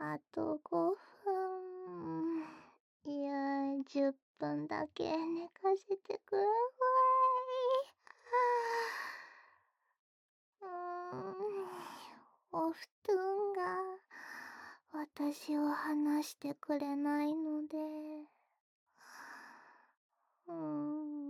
あと5分。いや、10分だけ寝かせてください。お布団が私を離してくれないので。